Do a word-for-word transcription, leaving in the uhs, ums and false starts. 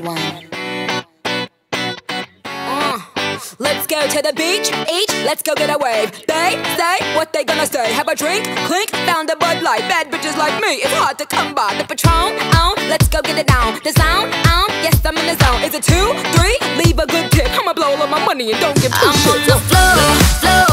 one. Let's go to the beach, each, let's go get a wave. They say what they gonna say. Have a drink, clink, found a Bud Light. Bad bitches like me, it's hard to come by. The Patron, on, let's go get it down. The sound, on, yes I'm in the zone. Is it two, three? Leave a good tip. I'ma blow all of my money and don't give two I'm shits. on the floor, floor.